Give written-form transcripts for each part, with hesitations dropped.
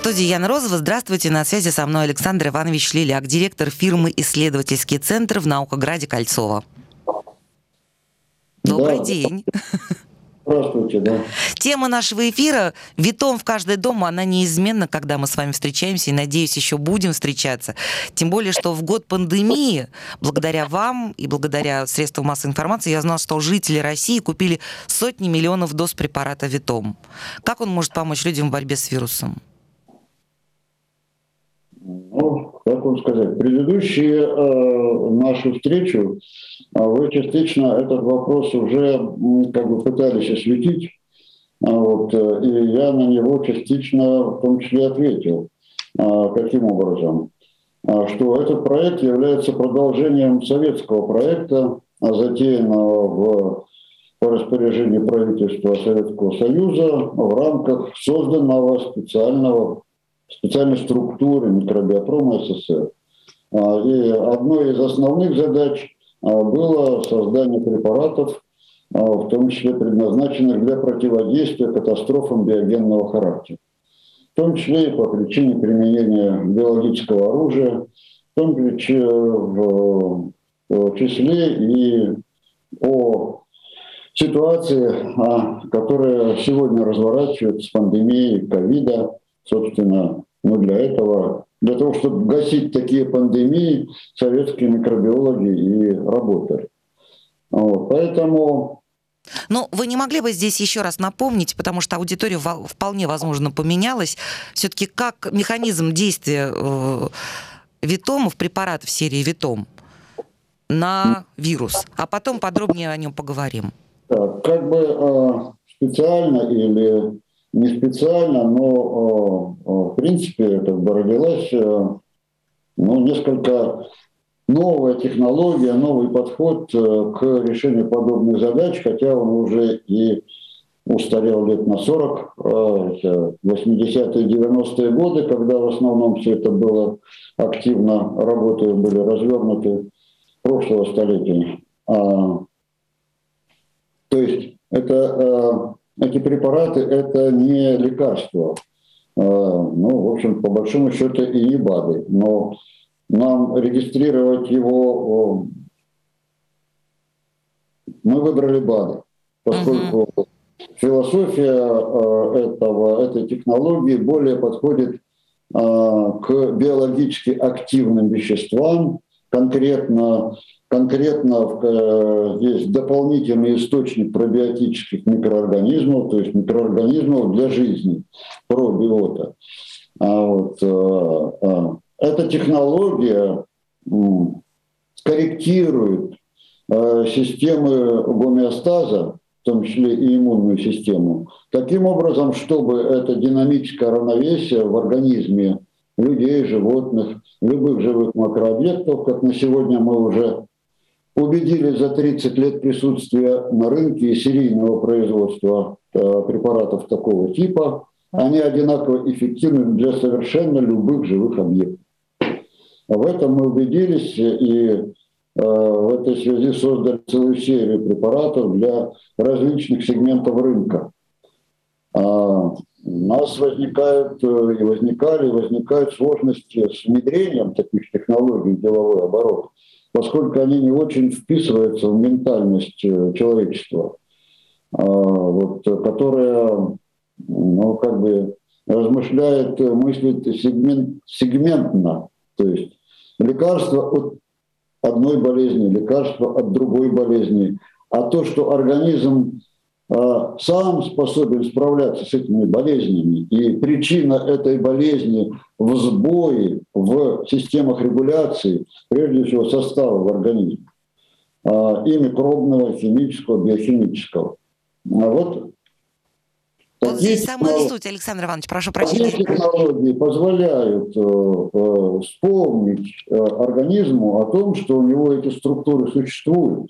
студии Яна Розова. Здравствуйте. На связи со мной Александр Иванович Лиляк, директор фирмы «Исследовательский центр» в Наукограде Кольцово. Добрый день. Здравствуйте, да. Тема нашего эфира «Витом в каждый дом», она неизменна, когда мы с вами встречаемся, и, надеюсь, еще будем встречаться. Тем более, что в год пандемии, благодаря вам и благодаря средствам массовой информации, я знала, что жители России купили сотни миллионов доз препарата «Витом». Как он может помочь людям в борьбе с вирусом? Ну, как вам сказать, предыдущие нашу встречу вы частично этот вопрос уже как бы пытались осветить, и я на него частично в том числе ответил. Каким образом? Что этот проект является продолжением советского проекта, затеянного по распоряжению правительства Советского Союза в рамках созданного специальной структуры микробиопрома СССР. И одной из основных задач было создание препаратов, в том числе предназначенных для противодействия катастрофам биогенного характера. В том числе и по причине применения биологического оружия, в том числе и по ситуации, которая сегодня разворачивается с пандемией ковида. Собственно, для того, чтобы гасить такие пандемии, советские микробиологи и работали. Поэтому... Ну, вы не могли бы здесь еще раз напомнить, потому что аудитория вполне возможно поменялась, все-таки как механизм действия Витомов, препаратов серии Витом на вирус, а потом подробнее о нем поговорим. Так, как бы специально или не специально, но в принципе как бы родилась несколько новая технология, новый подход к решению подобных задач, хотя он уже и устарел лет на 40, 80-е, 90-е годы, когда в основном все это было активно, работы были развернуты прошлого столетия. То есть эти препараты – это не лекарства, в общем, по большому счету и не БАДы, но нам регистрировать его, мы выбрали БАДы, поскольку философия этой технологии более подходит к биологически активным веществам, конкретно есть дополнительный источник пробиотических микроорганизмов, то есть микроорганизмов для жизни, пробиота. Эта технология корректирует системы гомеостаза, в том числе и иммунную систему, таким образом, чтобы это динамическое равновесие в организме людей, животных, любых живых макрообъектов, как на сегодня мы уже убедились за 30 лет присутствия на рынке и серийного производства препаратов такого типа, они одинаково эффективны для совершенно любых живых объектов. В этом мы убедились и в этой связи создали целую серию препаратов для различных сегментов рынка. У нас возникают сложности с внедрением таких технологий в деловой оборот, поскольку они не очень вписываются в ментальность человечества, которая размышляет, мыслит сегментно, то есть лекарство от одной болезни, лекарство от другой болезни, а то, что организм сам способен справляться с этими болезнями, и причина этой болезни в сбое в системах регуляции, прежде всего состава в организме, и микробного, химического, биохимического. Вот здесь самая суть, Александр Иванович, прошу прощения. Такие технологии позволяют вспомнить организму о том, что у него эти структуры существуют.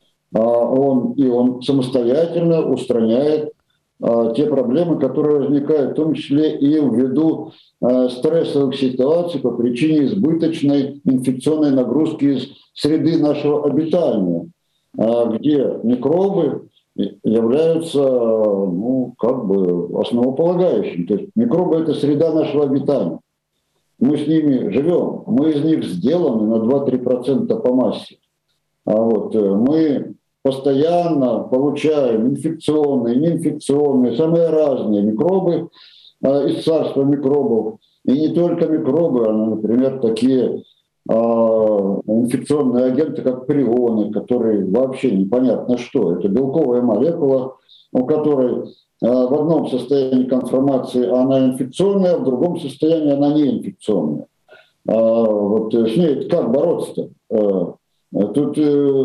Он самостоятельно устраняет те проблемы, которые возникают, в том числе и ввиду стрессовых ситуаций по причине избыточной инфекционной нагрузки из среды нашего обитания, где микробы являются, ну, как бы основополагающими. То есть микробы – это среда нашего обитания. Мы с ними живем, мы из них сделаны на 2-3% по массе. А вот мы постоянно получаем инфекционные, неинфекционные, самые разные микробы из царства микробов. И не только микробы, а, например, такие инфекционные агенты, как прионы, которые вообще непонятно что. Это белковая молекула, у которой в одном состоянии конформации она инфекционная, в другом состоянии она неинфекционная. Вот с ней как бороться-то? Тут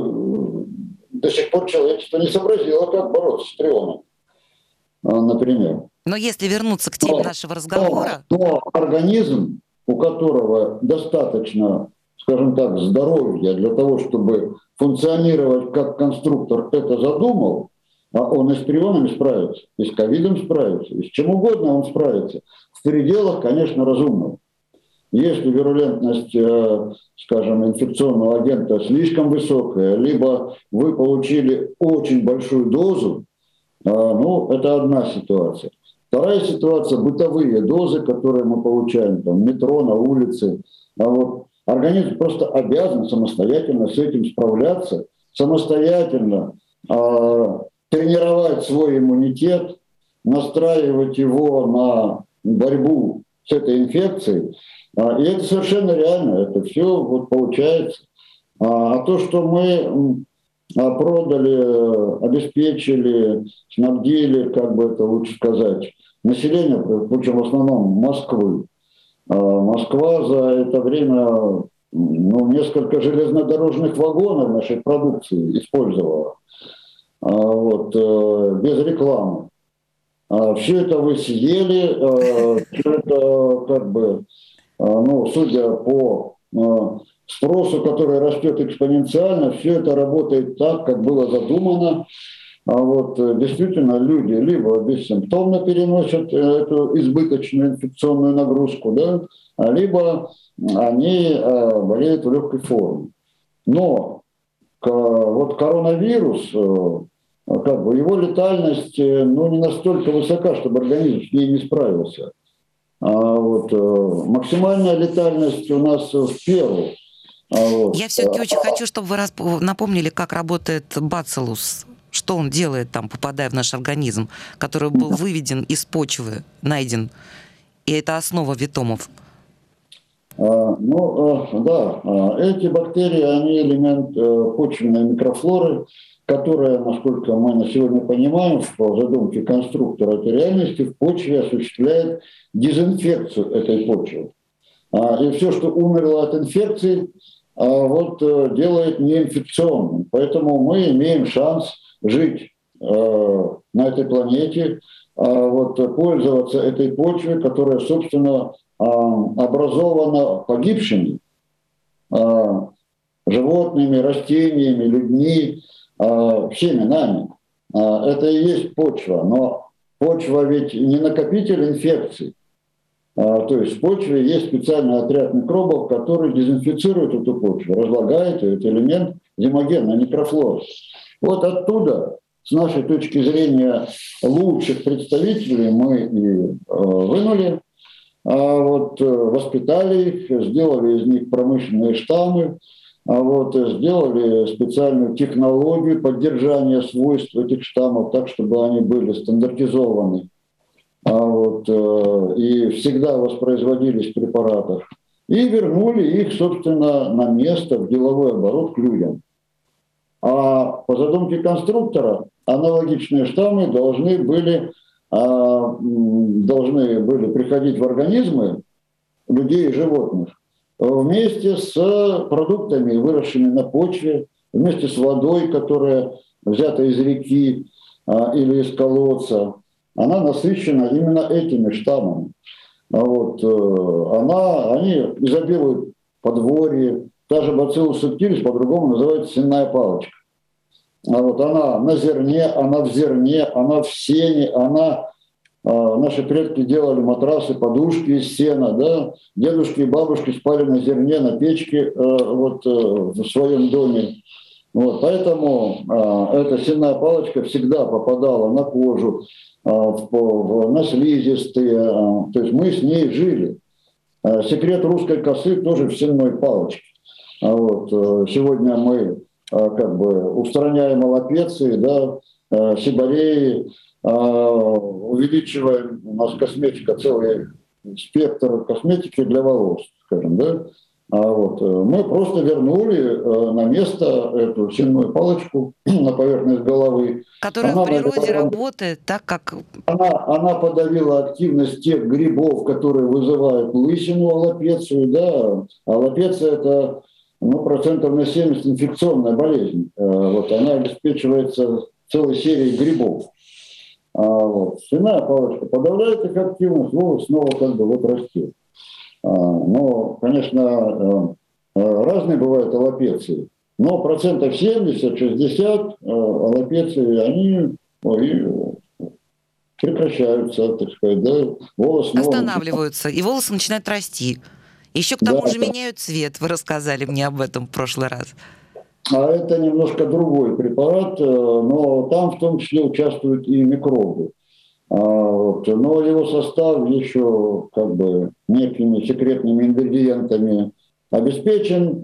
до сих пор человечество не сообразило, как бороться с прионом, например. Но если вернуться к теме нашего разговора... Но организм, у которого достаточно, скажем так, здоровья для того, чтобы функционировать как конструктор это задумал, он и с прионами справится, и с ковидом справится, и с чем угодно он справится. В пределах, конечно, разумного. Если вирулентность, скажем, инфекционного агента слишком высокая, либо вы получили очень большую дозу, ну, это одна ситуация. Вторая ситуация – бытовые дозы, которые мы получаем там, в метро, на улице. Вот организм просто обязан самостоятельно с этим справляться, самостоятельно тренировать свой иммунитет, настраивать его на борьбу с этой инфекцией. И это совершенно реально, это все вот получается. А то, что мы продали, обеспечили, снабдили, как бы это лучше сказать, население, причем в основном Москвы. Москва за это время несколько железнодорожных вагонов нашей продукции использовала. Вот, без рекламы. Все это вы съели, все это как бы, судя по спросу, который растет экспоненциально, все это работает так, как было задумано. Вот действительно люди либо бессимптомно переносят эту избыточную инфекционную нагрузку, да, либо они болеют в легкой форме. Но вот коронавирус, как бы его летальность не настолько высока, чтобы организм с ней не справился. Вот, максимальная летальность у нас в первом. Вот. Я все-таки очень хочу, чтобы вы напомнили, как работает бациллус, что он делает там, попадая в наш организм, который был выведен из почвы, найден, и это основа витомов. Эти бактерии, они элемент почвенной микрофлоры, которая, насколько мы на сегодня понимаем, в задумке конструктора этой реальности в почве осуществляет дезинфекцию этой почвы. И все, что умерло от инфекции, делает неинфекционным. Поэтому мы имеем шанс жить на этой планете, пользоваться этой почвой, которая, собственно, образована погибшими животными, растениями, людьми, всеми нами. Это и есть почва. Но почва ведь не накопитель инфекций. То есть в почве есть специальный отряд микробов, который дезинфицирует эту почву, разлагает ее, это элемент гемогенной микрофлоры. Вот оттуда, с нашей точки зрения, лучших представителей мы и вынули, воспитали их, сделали из них промышленные штаммы, сделали специальную технологию поддержания свойств этих штаммов так, чтобы они были стандартизованы и всегда воспроизводились в препаратах. И вернули их, собственно, на место, в деловой оборот к людям. А по задумке конструктора аналогичные штаммы должны были приходить в организмы людей и животных вместе с продуктами, выросшими на почве, вместе с водой, которая взята из реки или из колодца. Она насыщена именно этими штаммами. Они изобилуют подворье. Та же бациллус субтилис по-другому называется сенная палочка. Она на зерне, она в зерне, она в сене, наши предки делали матрасы, подушки из сена, да? Дедушки и бабушки спали на зерне, на печке в своем доме. Вот, поэтому эта сенная палочка всегда попадала на кожу, на слизистые, то есть мы с ней жили. Секрет русской косы тоже в сенной палочке. Сегодня мы как бы устраняем аллопеции, да, сибореи, увеличиваем, у нас косметика, целый спектр косметики для волос, скажем, да. Мы просто вернули на место эту сенную палочку на поверхность головы. Которая в природе работает так, как... Она подавила активность тех грибов, которые вызывают лысину, аллопецию. Да. Аллопеция – это процентов на 70 инфекционная болезнь. Она обеспечивается целой серией грибов. Сенная палочка подавляет их активность, волос снова как бы растет. Но, конечно, разные бывают аллопеции. Но 70-60% аллопеции, они прекращаются, так сказать, да, волос снова... Останавливаются, и волосы начинают расти. Еще к тому же меняют цвет, вы рассказали мне об этом в прошлый раз. А это немножко другой препарат, но там в том числе участвуют и микробы. Но его состав еще как бы некими секретными ингредиентами обеспечен.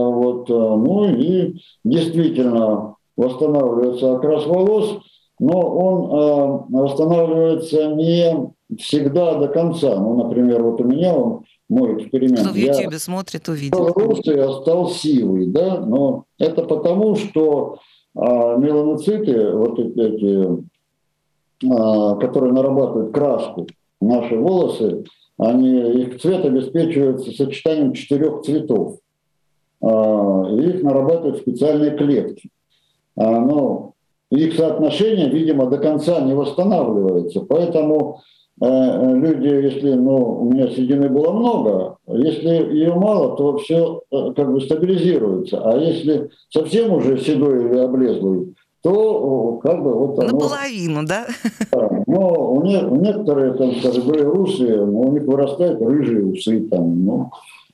И действительно восстанавливается окрас волос, но он восстанавливается не всегда до конца. Например, у меня мой эксперимент. Кто в Ютьюбе смотрит, увидит. Русый, а стал сивый, да, но это потому, что меланоциты, эти, которые нарабатывают краску, наши волосы, их цвет обеспечивается сочетанием 4 цветов. Их нарабатывают специальные клетки. Но их соотношение, видимо, до конца не восстанавливается. Поэтому люди, если у меня седины было много, если ее мало, то все как бы стабилизируется. А если совсем уже седой или облезлый, то как бы наполовину, да? Но у некоторые, там, скажем, были русые, но у них вырастают рыжие усы, там,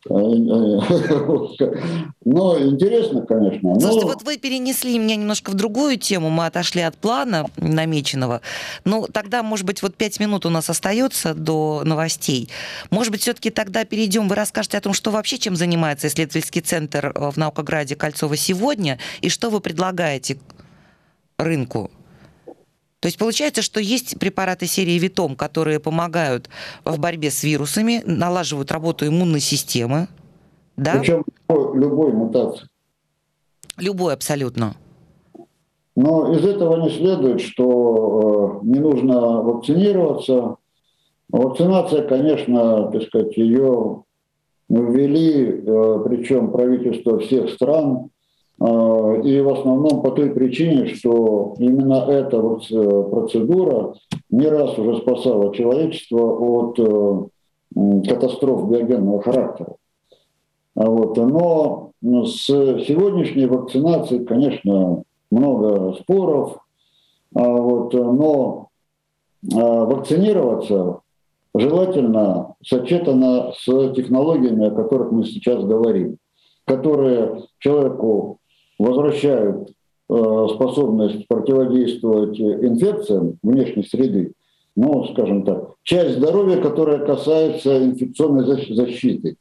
но интересно, конечно. Слушайте, вы перенесли меня немножко в другую тему, мы отошли от плана намеченного. Тогда, может быть, 5 минут у нас остается до новостей. Может быть, все-таки тогда перейдем, вы расскажете о том, что вообще чем занимается исследовательский центр в Наукограде Кольцово сегодня, и что вы предлагаете рынку. То есть получается, что есть препараты серии Витом, которые помогают в борьбе с вирусами, налаживают работу иммунной системы. Да? Причем любой мутации. Любой абсолютно. Но из этого не следует, что не нужно вакцинироваться. Вакцинация, конечно, так сказать, ее ввели, причем правительство всех стран, и в основном по той причине, что именно эта процедура не раз уже спасала человечество от катастроф биогенного характера. Но с сегодняшней вакцинацией, конечно, много споров, но вакцинироваться желательно сочетано с технологиями, о которых мы сейчас говорим, которые человеку возвращают способность противодействовать инфекциям внешней среды, скажем так, часть здоровья, которая касается инфекционной защиты,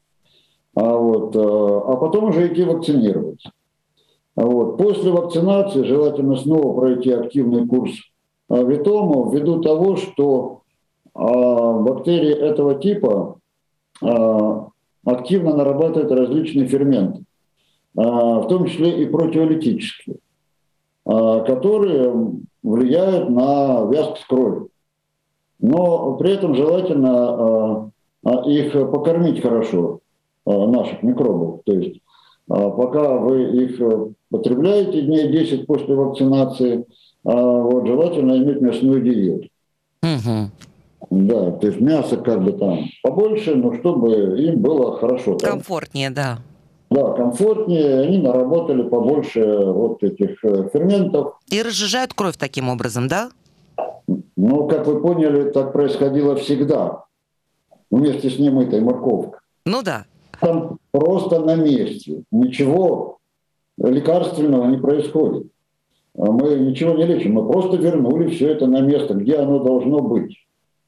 а потом уже идти вакцинироваться. После вакцинации желательно снова пройти активный курс Витома ввиду того, что бактерии этого типа активно нарабатывают различные ферменты, в том числе и протеолитические, которые влияют на вязкость крови. Но при этом желательно их покормить хорошо, наших микробов. То есть пока вы их потребляете дней 10 после вакцинации, желательно иметь мясную диету. Да, то есть мясо как бы там побольше, но чтобы им было хорошо. Комфортнее, да. Да, комфортнее, они наработали побольше этих ферментов. И разжижают кровь таким образом, да? Как вы поняли, так происходило всегда, вместе с немытой морковкой. Да. Там просто на месте, ничего лекарственного не происходит. Мы ничего не лечим, мы просто вернули все это на место, где оно должно быть.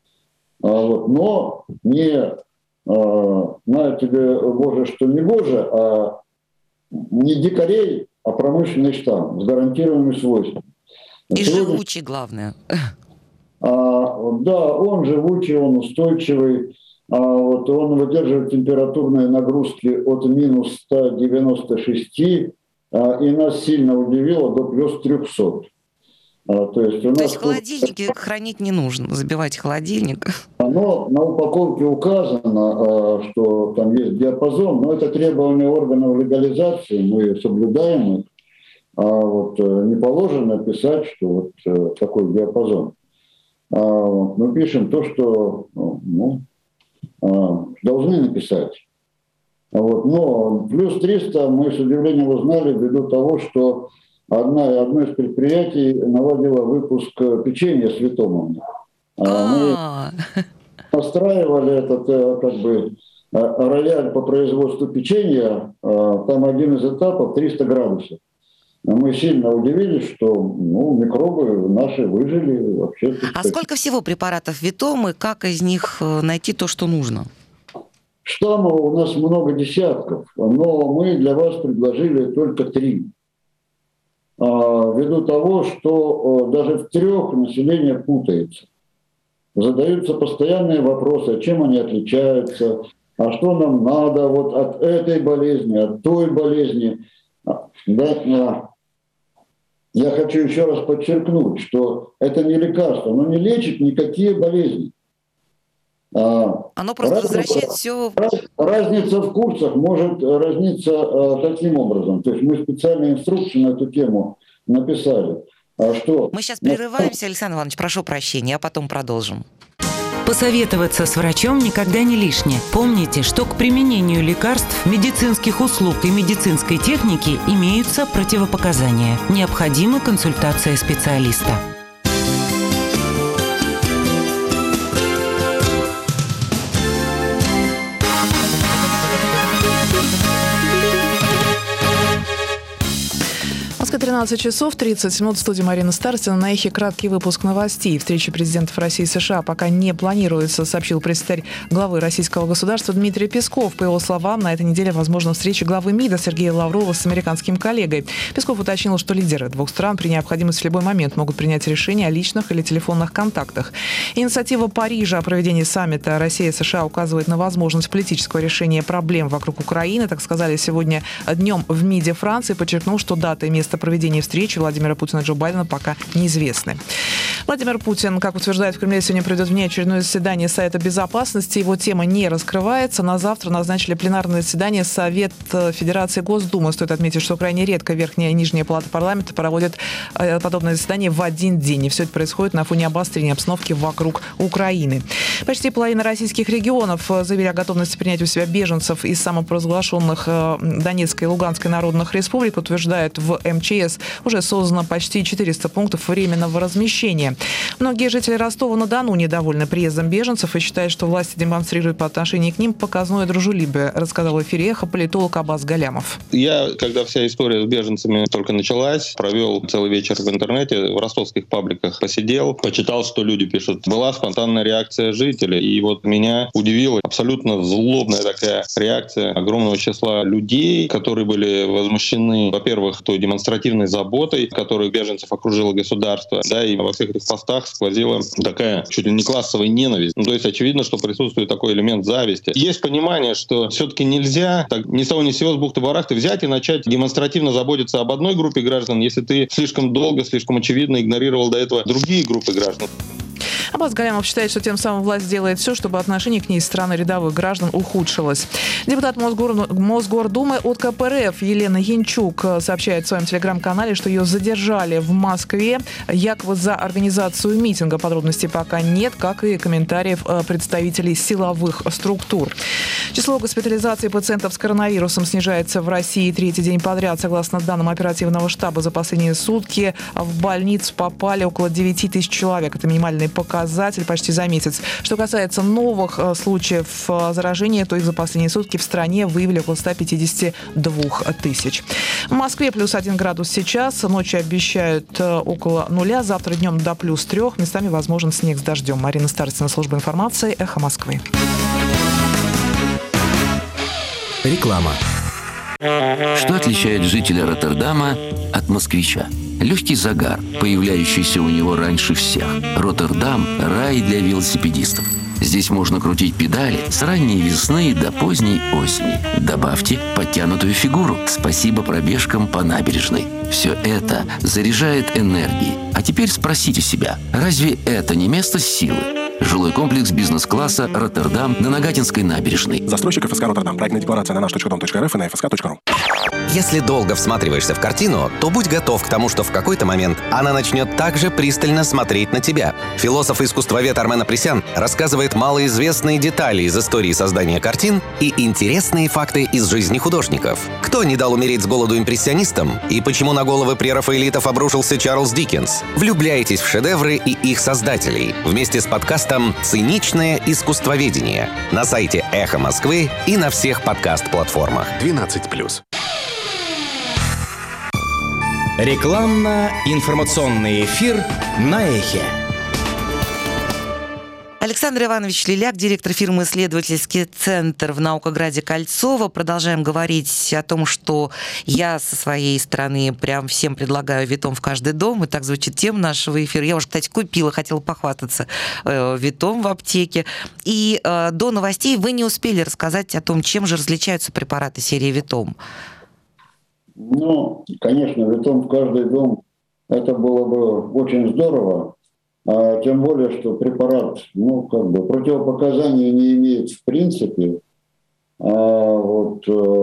Но не, знаете ли, Боже, что не Боже, а не дикарей, а промышленный штамм с гарантированными свойствами. И живучий, главное. Да, он живучий, он устойчивый, он выдерживает температурные нагрузки от минус 196, и нас сильно удивило до плюс 300. То есть в холодильнике хранить не нужно, забивать холодильник. Но на упаковке указано, что там есть диапазон, но это требование органов легализации, мы соблюдаем их. Не положено писать, что такой диапазон. Мы пишем то, что должны написать. Но плюс 300 мы с удивлением узнали ввиду того, что одно из предприятий наладило выпуск печенья с Витомом. Мы настраивали этот рояль по производству печенья, там один из этапов 300 градусов. Мы сильно удивились, что микробы наши выжили вообще. А сколько всего препаратов Витом, и как из них найти то, что нужно? Штаммов у нас много десятков, но мы для вас предложили только 3. Ввиду того, что даже в 3 население путается. Задаются постоянные вопросы, чем они отличаются, а что нам надо от этой болезни, от той болезни. Я хочу еще раз подчеркнуть, что это не лекарство, оно не лечит никакие болезни. Оно просто возвращает все... Разница в курсах может разниться таким образом. То есть мы специальные инструкции на эту тему написали. Мы сейчас прерываемся, Александр Иванович, прошу прощения, а потом продолжим. Посоветоваться с врачом никогда не лишнее. Помните, что к применению лекарств, медицинских услуг и медицинской техники имеются противопоказания. Необходима консультация специалиста. Москва, 13 часов 30 минут, в студии Марина Старостина. На эхе краткий выпуск новостей. Встреча президентов России и США пока не планируется, сообщил пресс-секретарь главы российского государства Дмитрий Песков. По его словам, на этой неделе возможна встреча главы МИДа Сергея Лаврова с американским коллегой. Песков уточнил, что лидеры двух стран при необходимости в любой момент могут принять решение о личных или телефонных контактах. Инициатива Парижа о проведении саммита Россия и США указывает на возможность политического решения проблем вокруг Украины. Так сказали сегодня днем в МИДе Франции. Подчеркнул, что дата и место проведения встречи Владимира Путина и Джо Байдена пока неизвестны. Владимир Путин, как утверждают в Кремле, сегодня проведет внеочередное заседание Совета Безопасности. Его тема не раскрывается. На завтра назначили пленарное заседание Совет Федерации Госдумы. Стоит отметить, что крайне редко Верхняя и Нижняя палаты парламента проводят подобное заседание в один день. И все это происходит на фоне обострения обстановки вокруг Украины. Почти половина российских регионов заявили о готовности принять у себя беженцев из самопровозглашенных Донецкой и Луганской народных республик. Утверждают в МЧС, уже создано почти 400 пунктов временного размещения. Многие жители Ростова-на-Дону недовольны приездом беженцев и считают, что власти демонстрируют по отношению к ним показное дружелюбие, рассказал в эфире «Эхо» политолог Аббас Галямов. Я, когда вся история с беженцами только началась, провел целый вечер в интернете, в ростовских пабликах посидел, почитал, что люди пишут. Была спонтанная реакция жителей, и меня удивила абсолютно злобная такая реакция огромного числа людей, которые были возмущены, во-первых, той демонстративной заботой, которой беженцев окружило государство, и во всех этих постах сквозила такая чуть ли не классовая ненависть. То есть очевидно, что присутствует такой элемент зависти. Есть понимание, что все-таки нельзя так ни с того ни с сего с бухты-барахты взять и начать демонстративно заботиться об одной группе граждан, если ты слишком долго, слишком очевидно игнорировал до этого другие группы граждан. Аббас Галямов считает, что тем самым власть делает все, чтобы отношение к ней со стороны рядовых граждан ухудшилось. Депутат Мосгордумы от КПРФ Елена Янчук сообщает в своем телеграм-канале, что ее задержали в Москве якобы за организацию митинга. Подробностей пока нет, как и комментариев представителей силовых структур. Число госпитализаций пациентов с коронавирусом снижается в России третий день подряд. Согласно данным оперативного штаба, за последние сутки в больницу попали около 9 тысяч человек. Это минимальный показатель показатель почти за месяц. Что касается новых случаев заражения, то их за последние сутки в стране выявили около 152 тысяч. В Москве плюс 1 градус сейчас, ночью обещают около нуля, завтра днем до плюс 3, местами возможен снег с дождем. Марина Старостина, служба информации, «Эхо Москвы». Реклама. Что отличает жителя Роттердама от москвича? Легкий загар, появляющийся у него раньше всех. Роттердам – рай для велосипедистов. Здесь можно крутить педали с ранней весны до поздней осени. Добавьте подтянутую фигуру. Спасибо пробежкам по набережной. Все это заряжает энергией. А теперь спросите себя, разве это не место силы? Жилой комплекс бизнес-класса «Роттердам» на Нагатинской набережной. Застройщик ФСК «Роттердам». Проектная декларация на nаш.дом.рф и на fsk.ru. Если долго всматриваешься в картину, то будь готов к тому, что в какой-то момент она начнет также пристально смотреть на тебя. Философ и искусствовед Армен Апресян рассказывает малоизвестные детали из истории создания картин и интересные факты из жизни художников. Кто не дал умереть с голоду импрессионистам и почему на головы прерафаэлитов обрушился Чарльз Диккенс? Влюбляйтесь в шедевры и их создателей вместе с подкастом «Циничное искусствоведение» на сайте «Эхо Москвы» и на всех подкаст-платформах. 12+. Рекламно-информационный эфир на Эхе. Александр Иванович Лиляк, директор фирмы «Исследовательский центр» в Наукограде Кольцово. Продолжаем говорить о том, что я со своей стороны прям всем предлагаю Витом в каждый дом. И так звучит тема нашего эфира. Я уже, кстати, купила, хотела похвастаться Витом в аптеке. И до новостей вы не успели рассказать о том, чем же различаются препараты серии Витом. Ну, конечно, Витом в каждый дом, это было бы очень здорово. Тем более, что препарат, противопоказаний не имеет в принципе. Он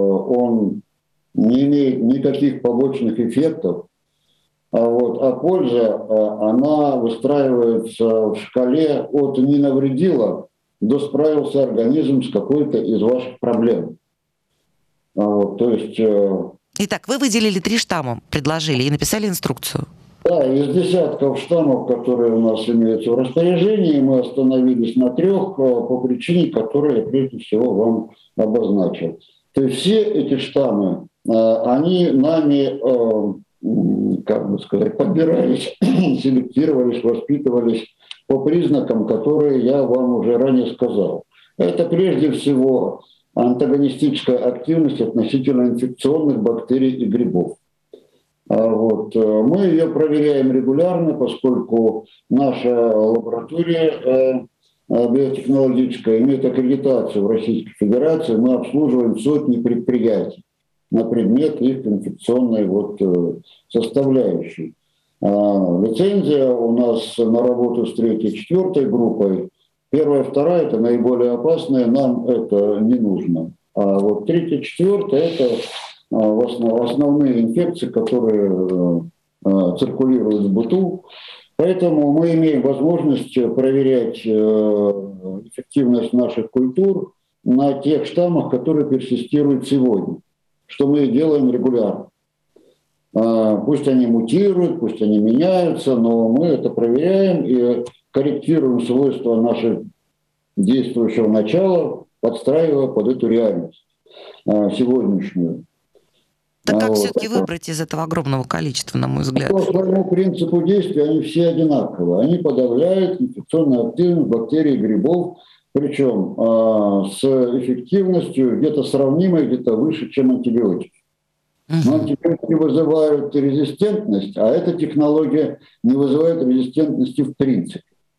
не имеет никаких побочных эффектов. А польза, она выстраивается в шкале от «не навредила» до «справился организм с какой-то из ваших проблем». То есть... Итак, вы выделили 3 штамма, предложили и написали инструкцию. Да, из десятков штаммов, которые у нас имеются в распоряжении, мы остановились на 3 по причине, которую я прежде всего вам обозначил. То есть все эти штаммы, они нами, подбирались, селектировались, воспитывались по признакам, которые я вам уже ранее сказал. Это прежде всего антагонистическая активность относительно инфекционных бактерий и грибов. Мы ее проверяем регулярно, поскольку наша лаборатория биотехнологическая имеет аккредитацию в Российской Федерации. Мы обслуживаем сотни предприятий на предмет их инфекционной составляющей. Лицензия у нас на работу с 3-4 группой. 1-я, 2-я – это наиболее опасные, нам это не нужно. А 3-я, 4-я – это основные инфекции, которые циркулируют в быту. Поэтому мы имеем возможность проверять эффективность наших культур на тех штаммах, которые персистируют сегодня, что мы делаем регулярно. Пусть они мутируют, пусть они меняются, но мы это проверяем и корректируем свойства нашего действующего начала, подстраивая под эту реальность сегодняшнюю. Так как все-таки выбрать из этого огромного количества, на мой взгляд? По своему принципу действия они все одинаковые. Они подавляют инфекционную активность бактерий и грибов, причем с эффективностью где-то сравнимой, где-то выше, чем антибиотики. Но антибиотики вызывают резистентность, а эта технология не вызывает резистентности в принципе.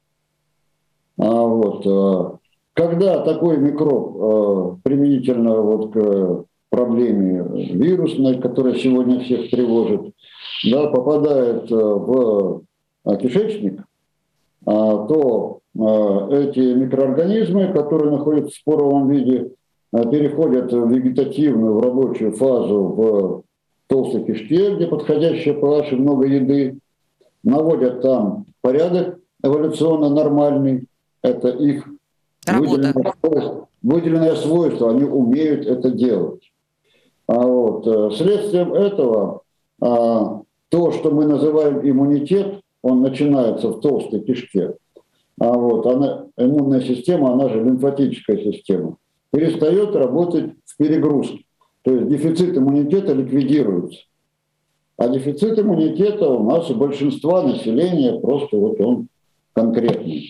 Когда такой микроб применительно к проблеме вирусной, которая сегодня всех тревожит, попадает в кишечник, то эти микроорганизмы, которые находятся в споровом виде, переходят в вегетативную, в рабочую фазу в толстой кишке, где подходящая pH и много еды, наводят там порядок эволюционно нормальный, это их выделенное свойство, они умеют это делать. Следствием этого то, что мы называем иммунитет, он начинается в толстой кишке. иммунная система, она же лимфатическая система, перестает работать в перегрузке. То есть дефицит иммунитета ликвидируется. А дефицит иммунитета у нас у большинства населения просто вот он конкретный.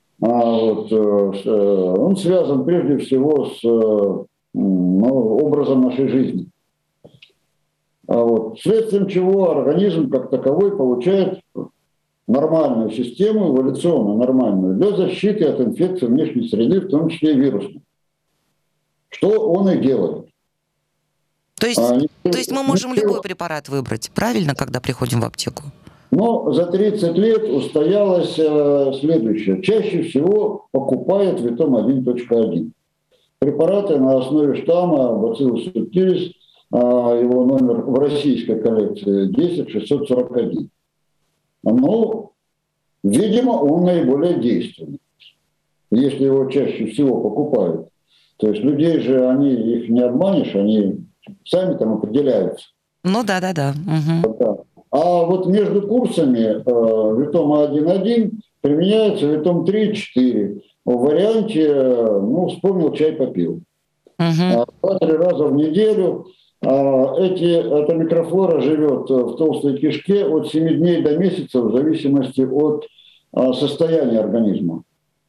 Он связан прежде всего с образом нашей жизни. Вследствие чего организм как таковой получает нормальную систему, эволюционно нормальную, для защиты от инфекций внешней среды, в том числе и вирусной. Что он и делает. То есть мы можем любой препарат выбрать, правильно, когда приходим в аптеку? Но за 30 лет устоялось следующее. Чаще всего покупают Витом-1.1. Препараты на основе штамма Bacillus subtilis, его номер в российской коллекции 10641. Видимо, он наиболее действенный, если его чаще всего покупают. То есть людей же, их не обманешь, они сами там определяются. Да. Угу. А вот между курсами Витома 1.1 применяется Витом 3.4. В варианте, вспомнил, чай попил. 2-3 раза в неделю. Эта микрофлора живет в толстой кишке от 7 дней до месяца в зависимости от состояния организма.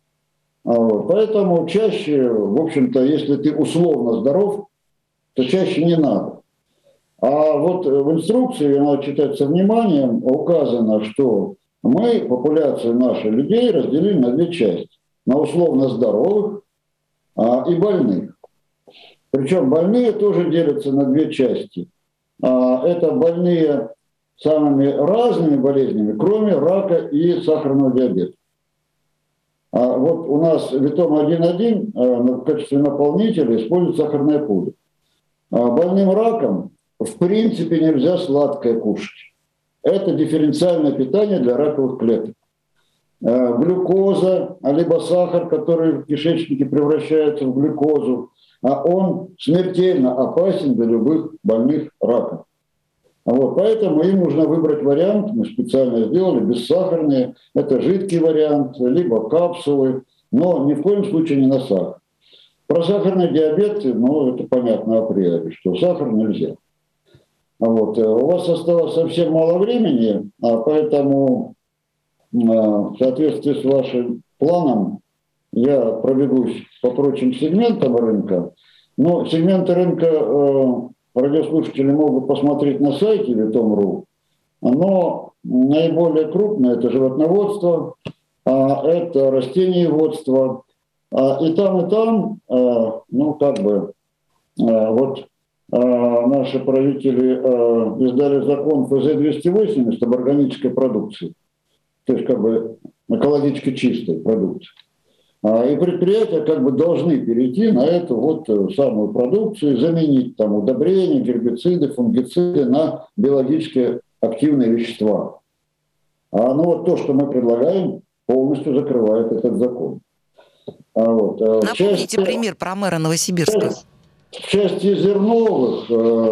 Поэтому чаще, в общем-то, если ты условно здоров, то чаще не надо. А вот в инструкции, она читается вниманием, указано, что мы популяцию наших людей разделили на 2 части. На условно здоровых и больных. Причем больные тоже делятся на 2 части. Это больные самыми разными болезнями, кроме рака и сахарного диабета. Вот у нас Витом 1.1 в качестве наполнителя использует сахарная пудра. Больным раком в принципе нельзя сладкое кушать. Это дифференциальное питание для раковых клеток. Глюкоза, либо сахар, который в кишечнике превращается в глюкозу, он смертельно опасен для любых больных раком. Поэтому им нужно выбрать вариант, мы специально сделали, бессахарные, это жидкий вариант, либо капсулы, но ни в коем случае не на сахар. Про сахарный диабет, это понятно априори, что сахар нельзя. У вас осталось совсем мало времени, поэтому в соответствии с вашим планом я пробегусь по прочим сегментам рынка. Но сегменты рынка радиослушатели могут посмотреть на сайте Vitom.ru. Но наиболее крупное – это животноводство, это растениеводство. И там, наши правители издали закон ФЗ-280 об органической продукции, то есть экологически чистой продукции. И предприятия должны перейти на эту самую продукцию, заменить удобрения, гербициды, фунгициды на биологически активные вещества. То, что мы предлагаем, полностью закрывает этот закон. Напомните пример про мэра Новосибирска. В части зерновых,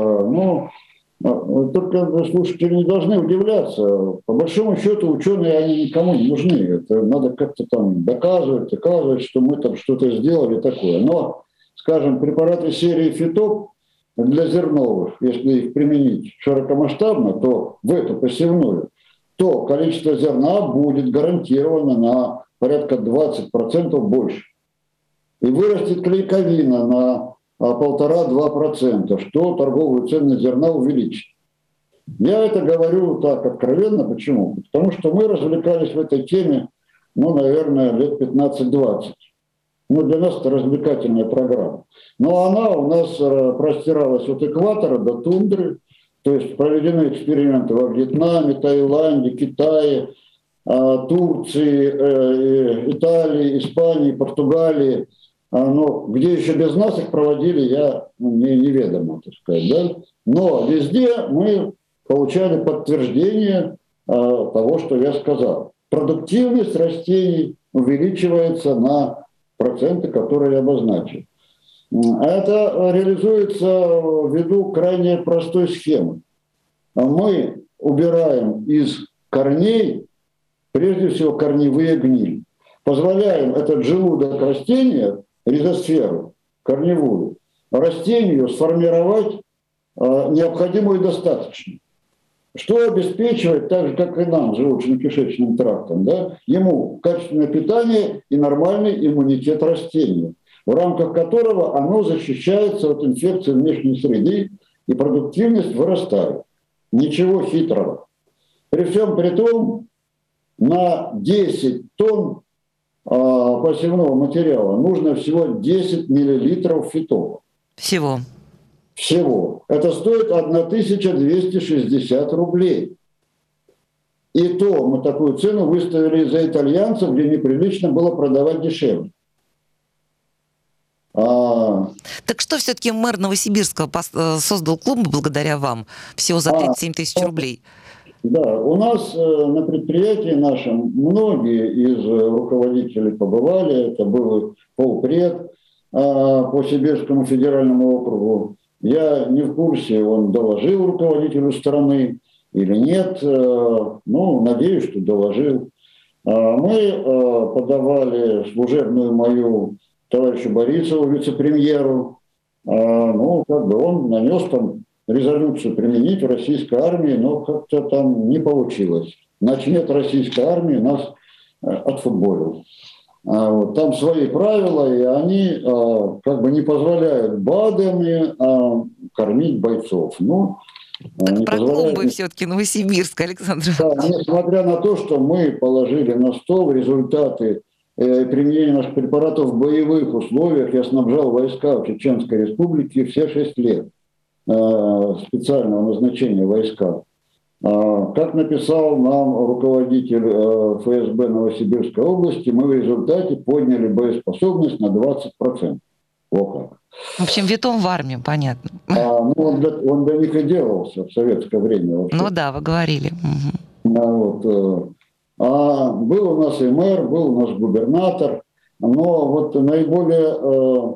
только слушатели не должны удивляться. По большому счету ученые, они никому не нужны. Это надо как-то доказывать, что мы что-то сделали такое. Но, скажем, препараты серии Фитоп для зерновых, если их применить широкомасштабно, то в эту посевную, то количество зерна будет гарантированно на порядка 20% больше. И вырастет клейковина на 1,5-2%, что торговую ценность зерна увеличит. Я это говорю так откровенно. Почему? Потому что мы развлекались в этой теме, наверное, лет 15-20. Для нас это развлекательная программа. Но она у нас простиралась от экватора до тундры. То есть проведены эксперименты во Вьетнаме, Таиланде, Китае, Турции, Италии, Испании, Португалии. Где еще без нас их проводили, я неведомо, так сказать. Да? Но везде мы получали подтверждение того, что я сказал. Продуктивность растений увеличивается на проценты, которые я обозначил. Это реализуется ввиду крайне простой схемы. Мы убираем из корней, прежде всего, корневые гнили. позволяем этот желудок растения, ризосферу корневую, растению сформировать необходимую достаточно. Что обеспечивает, так же, как и нам, желудочно-кишечным трактом, да, ему качественное питание и нормальный иммунитет растения, в рамках которого оно защищается от инфекций внешней среды, и продуктивность вырастает. Ничего хитрого. При всем при том, на 10 тонн посевного материала нужно всего 10 миллилитров фитола. Всего. Это стоит 1260 рублей. И то мы такую цену выставили за итальянцев, где неприлично было продавать дешевле. Так что все-таки мэр Новосибирска создал клуб благодаря вам всего за 37 тысяч рублей? Да, у нас на предприятии нашем многие из руководителей побывали. Это был полпред по Сибирскому федеральному округу. Я не в курсе, он доложил руководителю страны или нет. Ну, надеюсь, что доложил. Мы подавали служебную мою товарищу Борисову, вице-премьеру. Ну, как бы он нанес там резолюцию применить в российской армии, но как-то там не получилось. Начнет российская армия нас отфутболил. Там свои правила, и они как бы не позволяют БАДами кормить бойцов. Ну, так про клумбы все-таки Новосибирск, Александр Иванович. Да, несмотря на то, что мы положили на стол результаты применения наших препаратов в боевых условиях, я снабжал войска в Чеченской Республике все 6 лет специального назначения войска. Как написал нам руководитель ФСБ Новосибирской области, мы в результате подняли боеспособность на 20%. Вот так. В общем, витом в армию, понятно. Ну, он для них и делался в советское время. Вообще. Ну да, вы говорили. Был у нас и мэр, был у нас губернатор, но вот наиболее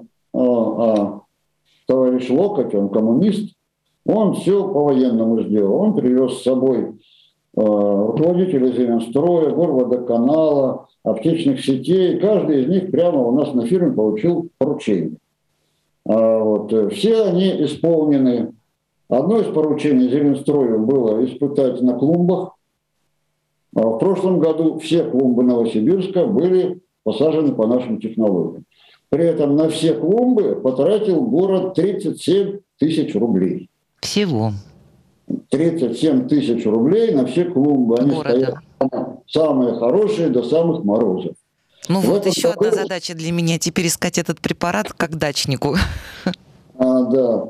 товарищ Локоть, он коммунист, он все по-военному сделал. Он привез с собой руководителей Зеленстроя, Горводоканала, аптечных сетей. Каждый из них прямо у нас на фирме получил поручение. Все они исполнены. Одно из поручений Зеленстрою было испытать на клумбах. В прошлом году все клумбы Новосибирска были посажены по нашим технологиям. При этом на все клумбы потратил город 37 тысяч рублей. Всего. 37 тысяч рублей на все клумбы. Они стоят самые хорошие до самых морозов. Ну вот еще одна задача для меня, теперь искать этот препарат как дачнику. Да.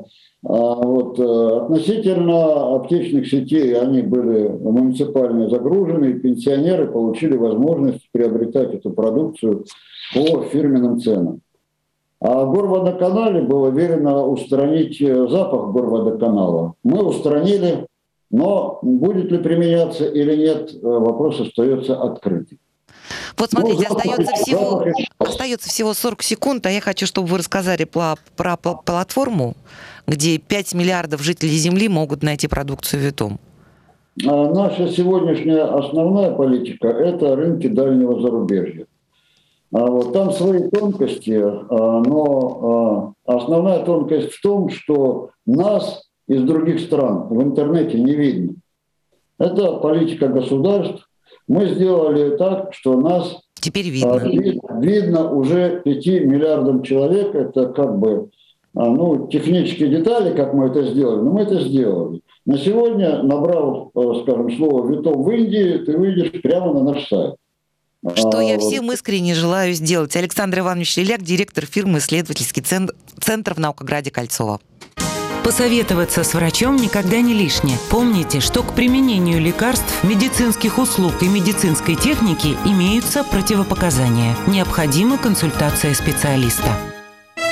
Относительно аптечных сетей, они были муниципально загружены, и пенсионеры получили возможность приобретать эту продукцию по фирменным ценам. А в Горводоканале было велено устранить запах Горводоканала. Мы устранили, но будет ли применяться или нет, вопрос остается открытым. Вот смотрите, остается всего 40 секунд, а я хочу, чтобы вы рассказали про платформу, где 5 миллиардов жителей Земли могут найти продукцию Витом. Наша сегодняшняя основная политика – это рынки дальнего зарубежья. Там свои тонкости, но основная тонкость в том, что нас из других стран в интернете не видно. Это политика государств. Мы сделали так, что нас теперь видно уже 5 миллиардам человек. Это как бы технические детали, как мы это сделали, но мы это сделали. На сегодня, набрав, скажем, слово «Витом» в Индии, ты выйдешь прямо на наш сайт. Что я всем искренне желаю сделать. Александр Иванович Лиляк, директор фирмы «Исследовательский центр» в Наукограде Кольцово. Посоветоваться с врачом никогда не лишне. Помните, что к применению лекарств, медицинских услуг и медицинской техники имеются противопоказания. Необходима консультация специалиста.